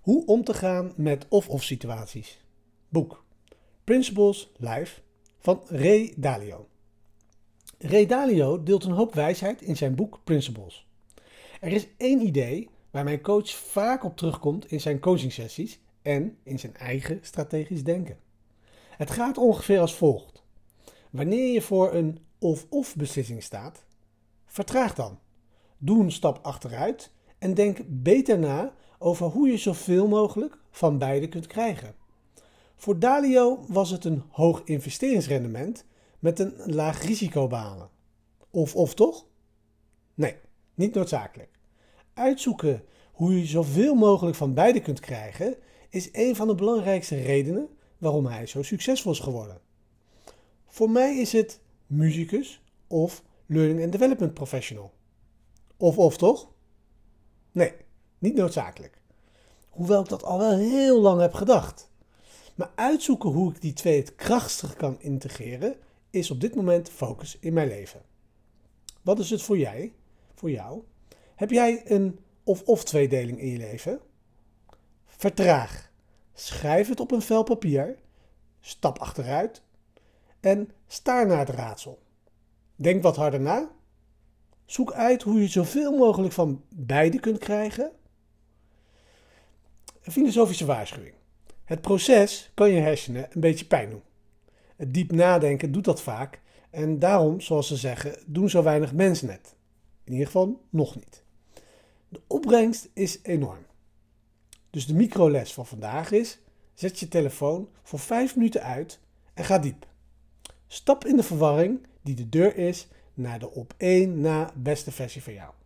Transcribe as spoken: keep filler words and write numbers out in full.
Hoe om te gaan met of-of situaties. Boek Principles Live van Ray Dalio. Ray Dalio deelt een hoop wijsheid in zijn boek Principles. Er is één idee waar mijn coach vaak op terugkomt in zijn coachingsessies en in zijn eigen strategisch denken. Het gaat ongeveer als volgt. Wanneer je voor een of-of beslissing staat, vertraag dan. Doe een stap achteruit en denk beter na over hoe je zoveel mogelijk van beide kunt krijgen. Voor Dalio was het een hoog investeringsrendement met een laag risico behalen. Of-of toch? Nee, niet noodzakelijk. Uitzoeken hoe je zoveel mogelijk van beide kunt krijgen is een van de belangrijkste redenen waarom hij zo succesvol is geworden. Voor mij is het muzikus of learning and development professional. Of-of toch? Nee, niet noodzakelijk. Hoewel ik dat al wel heel lang heb gedacht. Maar uitzoeken hoe ik die twee het krachtig kan integreren is op dit moment focus in mijn leven. Wat is het voor jij? Voor jou? Heb jij een of-of tweedeling in je leven? Vertraag. Schrijf het op een vel papier. Stap achteruit. En staar naar het raadsel. Denk wat harder na. Zoek uit hoe je zoveel mogelijk van beide kunt krijgen. Een filosofische waarschuwing. Het proces kan je hersenen een beetje pijn doen. Het diep nadenken doet dat vaak en daarom, zoals ze zeggen, doen zo weinig mensen het. In ieder geval nog niet. De opbrengst is enorm. Dus de microles van vandaag is, zet je telefoon voor vijf minuten uit en ga diep. Stap in de verwarring die de deur is naar de op één na beste versie van jou.